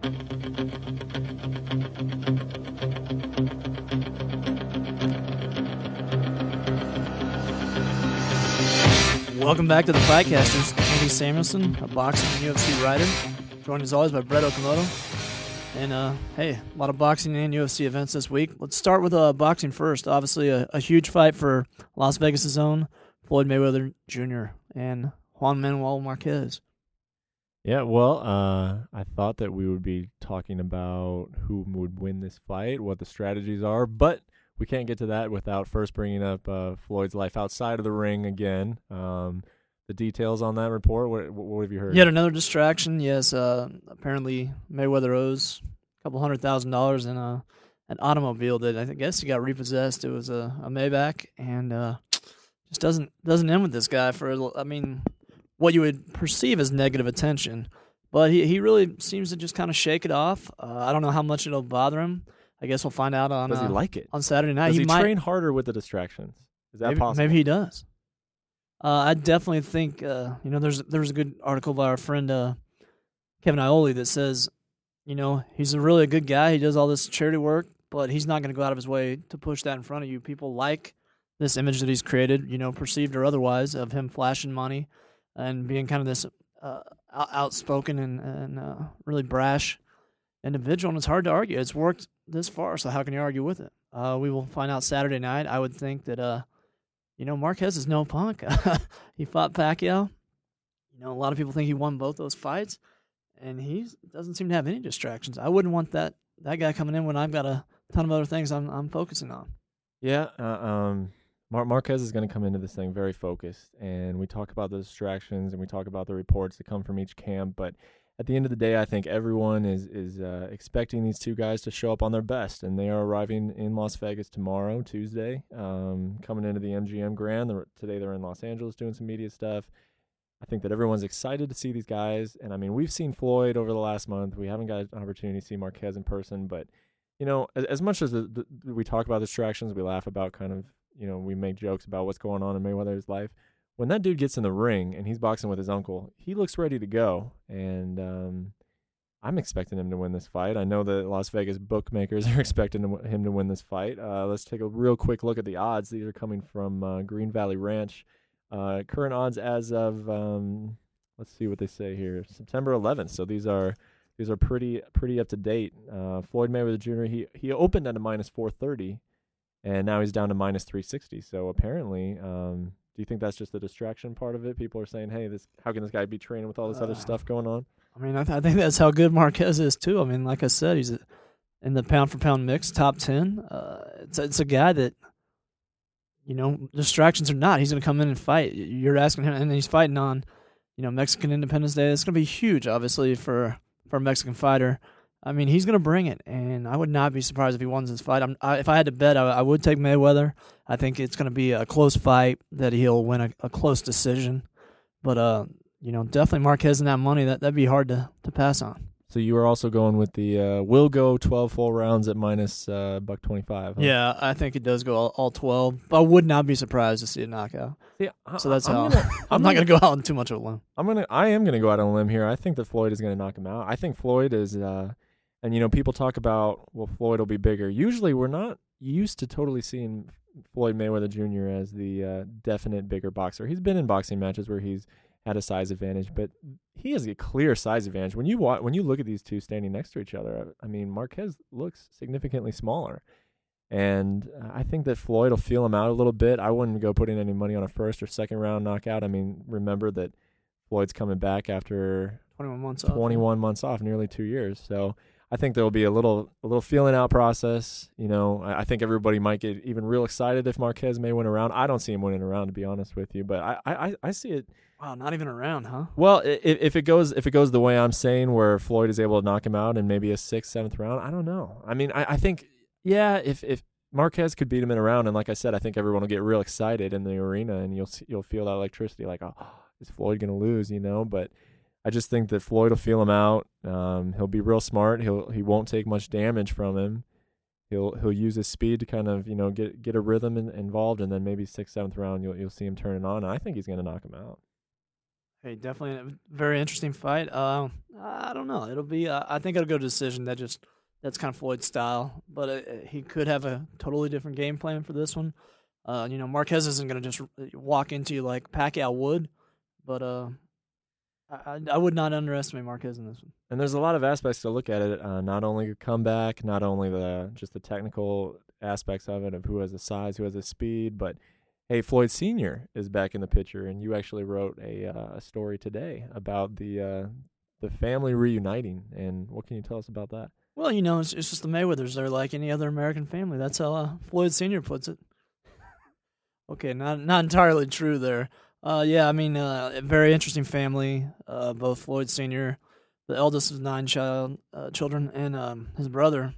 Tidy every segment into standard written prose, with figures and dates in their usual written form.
Welcome back to the Fightcasters. Andy Samuelson, a boxing and UFC writer, joined as always by Brett Okamoto. And hey, a lot of boxing and UFC events this week. Let's start with boxing first. Obviously, a huge fight for Las Vegas' own Floyd Mayweather Jr. and Juan Manuel Marquez. Yeah, well, I thought that we would be talking about who would win this fight, what the strategies are, but we can't get to that without first bringing up Floyd's life outside of the ring again. The details on that report, what have you heard? Yet another distraction. Yes, apparently Mayweather owes a couple $100,000 in an automobile that I guess he got repossessed. It was a Maybach, and just doesn't end with this guy for, I mean, what you would perceive as negative attention. But he really seems to just kind of shake it off. I don't know how much it'll bother him. I guess we'll find out on. Does he like it? On Saturday night? Does he might train harder with the distractions? Is that possible? Maybe he does. I definitely think there's a good article by our friend Kevin Ioli that says, he's a good guy. He does all this charity work, but he's not going to go out of his way to push that in front of you. People like this image that he's created, perceived or otherwise, of him flashing money and being kind of this outspoken and really brash individual, and it's hard to argue. It's worked this far, so how can you argue with it? We will find out Saturday night. I would think that, Marquez is no punk. He fought Pacquiao. A lot of people think he won both those fights, and he doesn't seem to have any distractions. I wouldn't want that guy coming in when I've got a ton of other things I'm focusing on. Yeah, Marquez is going to come into this thing very focused, and we talk about the distractions and we talk about the reports that come from each camp, but at the end of the day, I think everyone is expecting these two guys to show up on their best, and they are arriving in Las Vegas tomorrow, Tuesday, coming into the MGM Grand. Today they're in Los Angeles doing some media stuff. I think that everyone's excited to see these guys, and I mean, we've seen Floyd over the last month. We haven't got an opportunity to see Marquez in person, but as much as we talk about distractions, we laugh about kind of, we make jokes about what's going on in Mayweather's life. When that dude gets in the ring and he's boxing with his uncle, he looks ready to go, and I'm expecting him to win this fight. I know the Las Vegas bookmakers are expecting him to win this fight. Let's take a real quick look at the odds. These are coming from Green Valley Ranch. Current odds as of let's see what they say here, September 11th. So these are pretty up to date. Floyd Mayweather Jr. He opened at a minus 430, and now he's down to minus 360. So apparently. Do you think that's just the distraction part of it? People are saying, hey, how can this guy be training with all this other stuff going on? I mean, I think that's how good Marquez is, too. I mean, like I said, he's in the pound-for-pound mix, top 10. It's a guy that, distractions or not, he's going to come in and fight. You're asking him, and he's fighting on, Mexican Independence Day. It's going to be huge, obviously, for a Mexican fighter. I mean, he's going to bring it, and I would not be surprised if he wins this fight. If I had to bet, I would take Mayweather. I think it's going to be a close fight, that he'll win a close decision. But, definitely Marquez and that money, that'd be hard to pass on. So you were also going with the will go 12 full rounds at minus $125. Huh? Yeah, I think it does go all 12. But I would not be surprised to see a knockout. Yeah, so that's how I'm not going to go out on too much of a limb. I am going to go out on a limb here. I think that Floyd is going to knock him out. I think Floyd is and people talk about, well, Floyd will be bigger. Usually we're not used to totally seeing Floyd Mayweather Jr. as the definite bigger boxer. He's been in boxing matches where he's had a size advantage, but he has a clear size advantage. When you look at these two standing next to each other, I mean, Marquez looks significantly smaller. And I think that Floyd will feel him out a little bit. I wouldn't go putting any money on a first or second round knockout. I mean, remember that Floyd's coming back after 21 months off, nearly 2 years. So I think there will be a little feeling out process. I think everybody might get even real excited if Marquez may win a round. I don't see him winning a round, to be honest with you, but I see it. Wow, not even a round, huh? Well, if it goes the way I'm saying, where Floyd is able to knock him out in maybe a 6th, 7th round, I don't know. I mean, I think, yeah, if Marquez could beat him in a round, and like I said, I think everyone will get real excited in the arena, and you'll feel that electricity, like, oh, is Floyd going to lose? But I just think that Floyd will feel him out. He'll be real smart. He won't take much damage from him. He'll use his speed to kind of get a rhythm involved, and then maybe 6th, 7th round you'll see him turn it on. And I think he's going to knock him out. Hey, definitely a very interesting fight. I don't know. It'll be. I think it'll go to decision. That's kind of Floyd's style, but he could have a totally different game plan for this one. Marquez isn't going to just walk into you like Pacquiao would, but I would not underestimate Marquez in this one. And there's a lot of aspects to look at it. Not only the comeback, not only just the technical aspects of it, of who has the size, who has the speed, but hey, Floyd Sr. is back in the picture, and you actually wrote a story today about the family reuniting. And what can you tell us about that? Well, it's just the Mayweathers. They're like any other American family. That's how Floyd Sr. puts it. Okay, not entirely true there. A very interesting family. Both Floyd Sr., the eldest of 9 children, and his brother.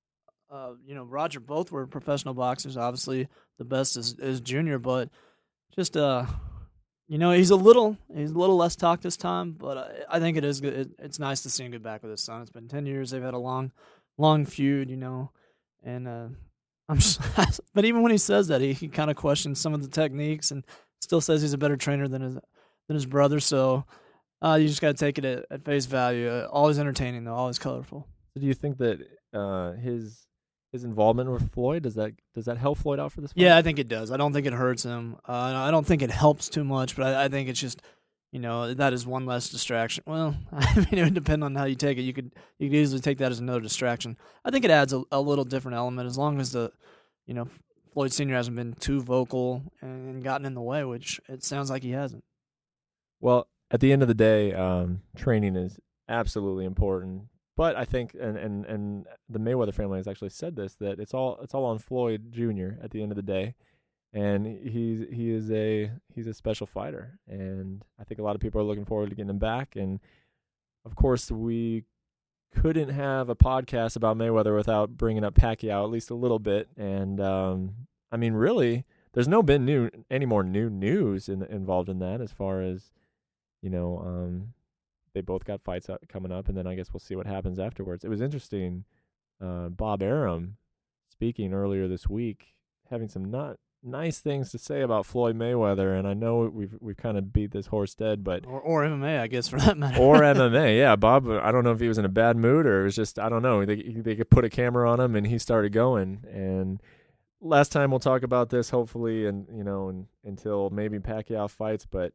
Roger, both were professional boxers. Obviously, the best is Junior, but just he's a little less talk this time. But I think it is good. It's nice to see him get back with his son. It's been 10 years. They've had a long feud, and I'm just, but even when he says that, he kind of questions some of the techniques and still says he's a better trainer than his brother. So you just got to take it at face value. Always entertaining though, always colorful. So do you think that his involvement with Floyd does that help Floyd out for this fight? Yeah, I think it does. I don't think it hurts him. I don't think it helps too much, but I think it's just that is one less distraction. Well, I mean, it would depend on how you take it. You could easily take that as another distraction. I think it adds a little different element as long as Floyd Sr. hasn't been too vocal and gotten in the way, which it sounds like he hasn't. Well, at the end of the day, training is absolutely important. But I think, and the Mayweather family has actually said this, that it's all on Floyd Jr. at the end of the day, and he's a special fighter, and I think a lot of people are looking forward to getting him back. And of course, we couldn't have a podcast about Mayweather without bringing up Pacquiao at least a little bit. And I mean, really, there's been any more new news involved in that, as far as they both got fights coming up, and then I guess we'll see what happens afterwards. It was interesting. Bob Arum speaking earlier this week, having some not nice things to say about Floyd Mayweather, and I know we've kind of beat this horse dead, but or MMA, I guess, for that matter. Or MMA, yeah. Bob, I don't know if he was in a bad mood or it was just, I don't know. They could put a camera on him and he started going. And last time we'll talk about this, hopefully, and until maybe Pacquiao fights. But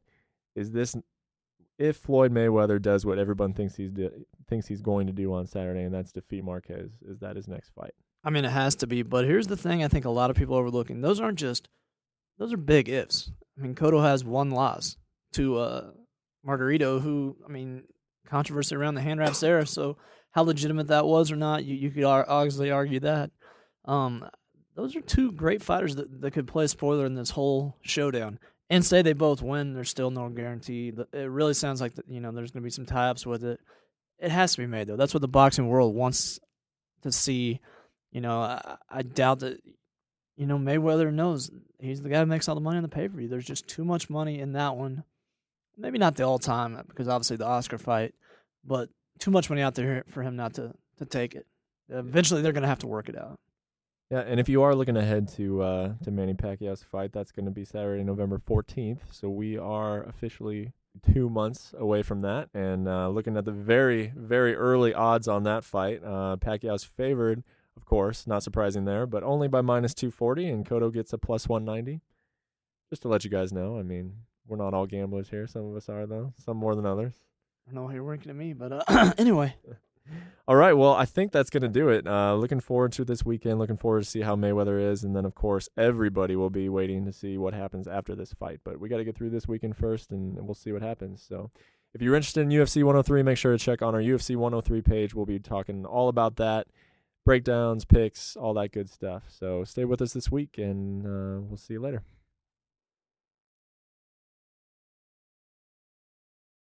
if Floyd Mayweather does what everyone thinks he's going to do on Saturday, and that's defeat Marquez, is that his next fight? I mean, it has to be, but here's the thing I think a lot of people are overlooking. Those are big ifs. I mean, Cotto has one loss to Margarito, who, I mean, controversy around the hand wraps there, so how legitimate that was or not, you could obviously argue that. Those are two great fighters that could play spoiler in this whole showdown. And say they both win, there's still no guarantee. It really sounds like there's going to be some tie-ups with it. It has to be made, though. That's what the boxing world wants to see. I doubt that, Mayweather knows he's the guy who makes all the money on the pay-per-view. There's just too much money in that one. Maybe not the all-time, because obviously the Oscar fight, but too much money out there for him not to take it. Eventually, they're going to have to work it out. Yeah, and if you are looking ahead to Manny Pacquiao's fight, that's going to be Saturday, November 14th. So we are officially 2 months away from that, and looking at the very, very early odds on that fight, Pacquiao's favored, of course, not surprising there, but only by -240, and Cotto gets a +190. Just to let you guys know, I mean, we're not all gamblers here. Some of us are, though. Some more than others. I don't know why you're working at me, but anyway. All right, well, I think that's going to do it. Looking forward to this weekend, looking forward to see how Mayweather is, and then, of course, everybody will be waiting to see what happens after this fight. But we got to get through this weekend first, and we'll see what happens. So if you're interested in UFC 103, make sure to check on our UFC 103 page. We'll be talking all about that, breakdowns, picks, all that good stuff. So stay with us this week, and we'll see you later.